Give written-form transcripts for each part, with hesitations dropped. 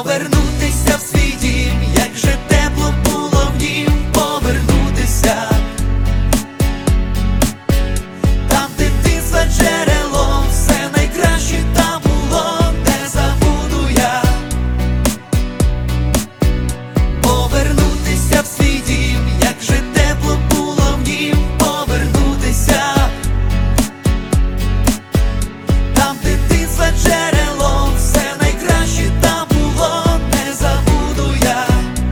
Повернутися в свій дім, як же тепло було в нім, повернутися там, дитинства джерело, все найкраще там було, не забуду я. Повернутися в свій дім, як же тепло було в нім, повернутися там, дитинства джерело, все найкраще там було, не забуду я.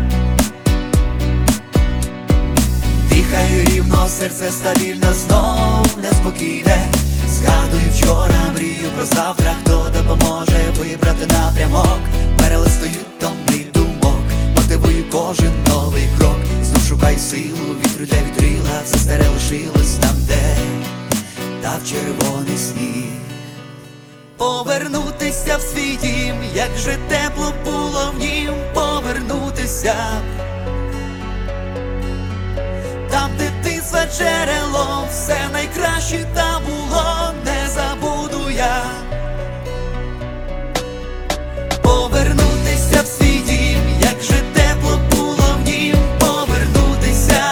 Дихаю рівно, серце стабільно, знов неспокійне. Згадую вчора, мрію про завтра, хто допоможе вибрати напрямок. Перелистую томний думок, мотивую кожен новий крок. Знов шукаю силу, вітру для вітрила, все старе лишилось там, де дав червоний сніг. Повернутися в свій дім, як же тепло було в нім, повернутися там, дитинства джерело, все найкраще там було, не забуду я. Повернутися в свій дім, як же тепло було в нім, повернутися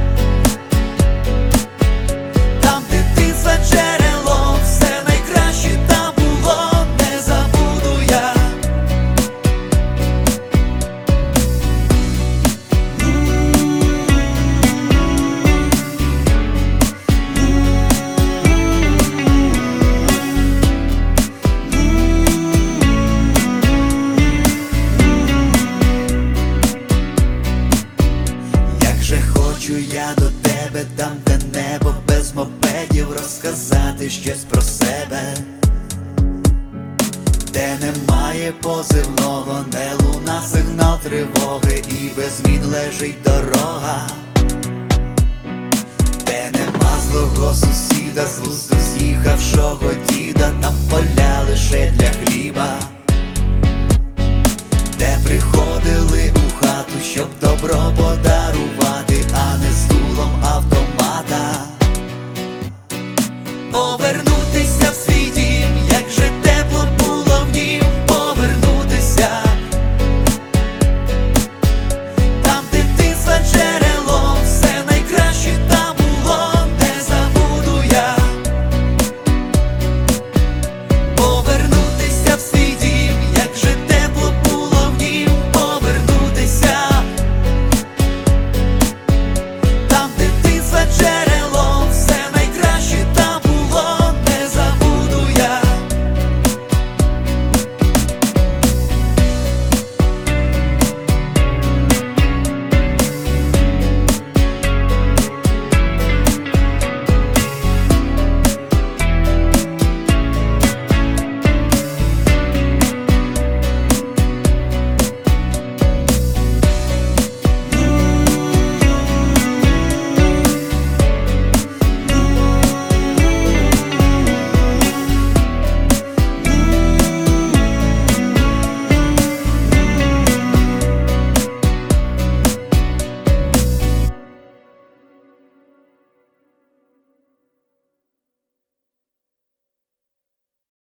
там, дитинства джерело, все найкраще там було, не забуду я. Як же хочу я до тебе, там де небо без мопедів, розказати щось про себе, де немає позивного, не луна сигнал тривоги, і без змін лежить дорога, де нема злого сусіда, з глузду з'їхавшого діда.